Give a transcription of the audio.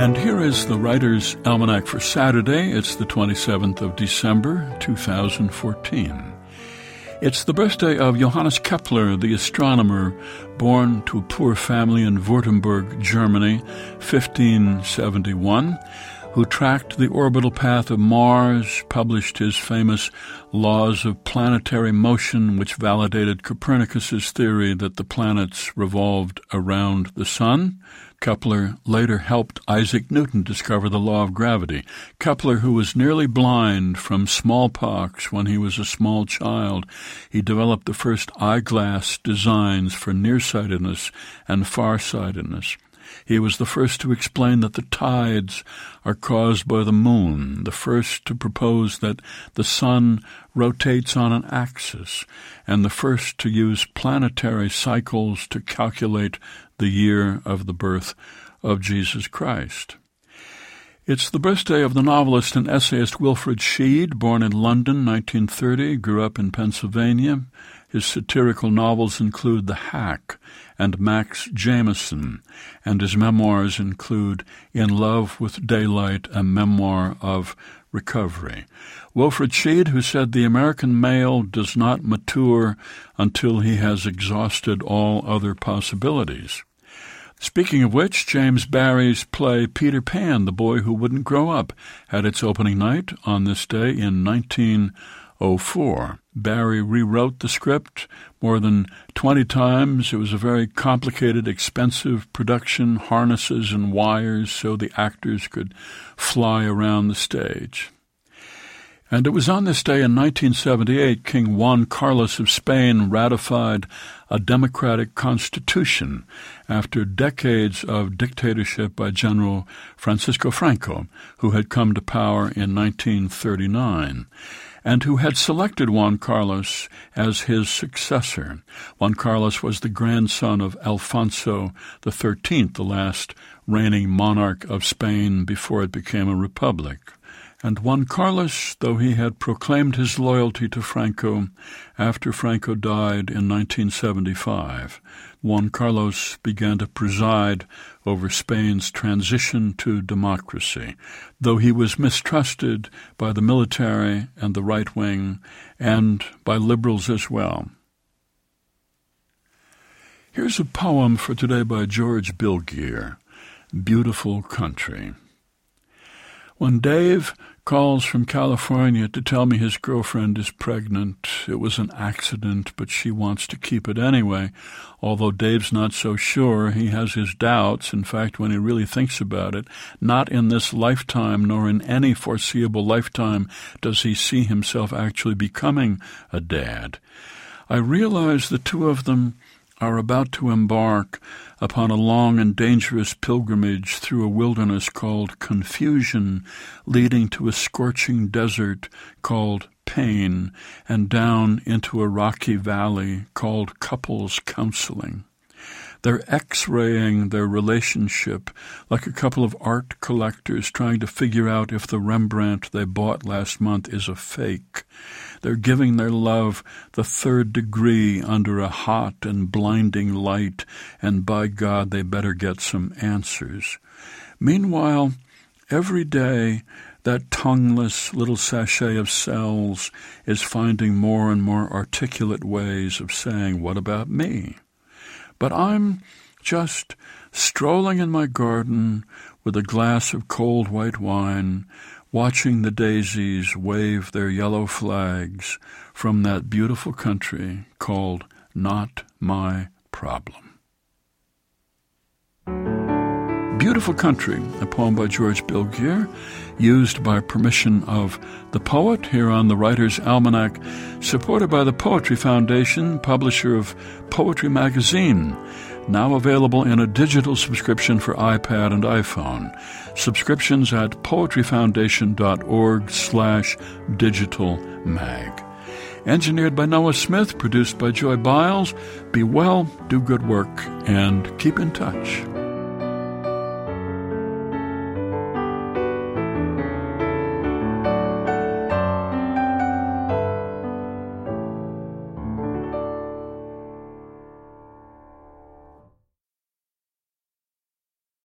And here is the Writer's Almanac for Saturday. It's the 27th of December, 2014. It's the birthday of Johannes Kepler, the astronomer, born to a poor family in Württemberg, Germany, 1571, who tracked the orbital path of Mars, published his famous Laws of Planetary Motion, which validated Copernicus's theory that the planets revolved around the sun. Kepler later helped Isaac Newton discover the law of gravity. Kepler, who was nearly blind from smallpox when he was a small child, he developed the first eyeglass designs for nearsightedness and farsightedness. He was the first to explain that the tides are caused by the moon, the first to propose that the sun rotates on an axis, and the first to use planetary cycles to calculate the year of the birth of Jesus Christ. It's the birthday of the novelist and essayist Wilfrid Sheed, born in London, 1930, grew up in Pennsylvania. His satirical novels include The Hack and Max Jameson, and his memoirs include In Love with Daylight, a memoir of recovery. Wilfrid Sheed, who said the American male does not mature until he has exhausted all other possibilities. Speaking of which, James Barrie's play Peter Pan, the Boy Who Wouldn't Grow Up, had its opening night on this day in 1904. Barrie rewrote the script more than 20 times. It was a very complicated, expensive production, harnesses and wires so the actors could fly around the stage. And it was on this day in 1978 King Juan Carlos of Spain ratified a democratic constitution after decades of dictatorship by General Francisco Franco, who had come to power in 1939, and who had selected Juan Carlos as his successor. Juan Carlos was the grandson of Alfonso XIII, the last reigning monarch of Spain before it became a republic. And Juan Carlos, though he had proclaimed his loyalty to Franco after Franco died in 1975, Juan Carlos began to preside over Spain's transition to democracy, though he was mistrusted by the military and the right wing and by liberals as well. Here's a poem for today by George Bilgier, Beautiful Country. When Dave calls from California to tell me his girlfriend is pregnant, it was an accident, but she wants to keep it anyway. Although Dave's not so sure, he has his doubts. In fact, when he really thinks about it, not in this lifetime nor in any foreseeable lifetime does he see himself actually becoming a dad. I realize the two of them are about to embark upon a long and dangerous pilgrimage through a wilderness called confusion, leading to a scorching desert called pain, and down into a rocky valley called couples counseling. They're X-raying their relationship like a couple of art collectors trying to figure out if the Rembrandt they bought last month is a fake. They're giving their love the third degree under a hot and blinding light, and by God, they better get some answers. Meanwhile, every day, that tongueless little sachet of cells is finding more and more articulate ways of saying, "What about me?" But I'm just strolling in my garden with a glass of cold white wine, watching the daisies wave their yellow flags from that beautiful country called Not My Problem. Beautiful Country, a poem by George Bilgier, used by permission of the poet here on the Writer's Almanac, supported by the Poetry Foundation, publisher of Poetry Magazine, now available in a digital subscription for iPad and iPhone. Subscriptions at poetryfoundation.org/digitalmag. Engineered by Noah Smith, produced by Joy Biles. Be well, do good work, and keep in touch.